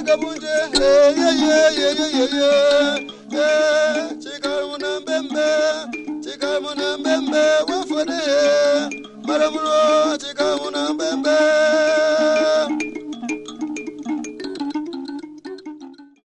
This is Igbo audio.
Vagabunde, yeah, Chikamuna Bembe, what for the Maramuro, Chica.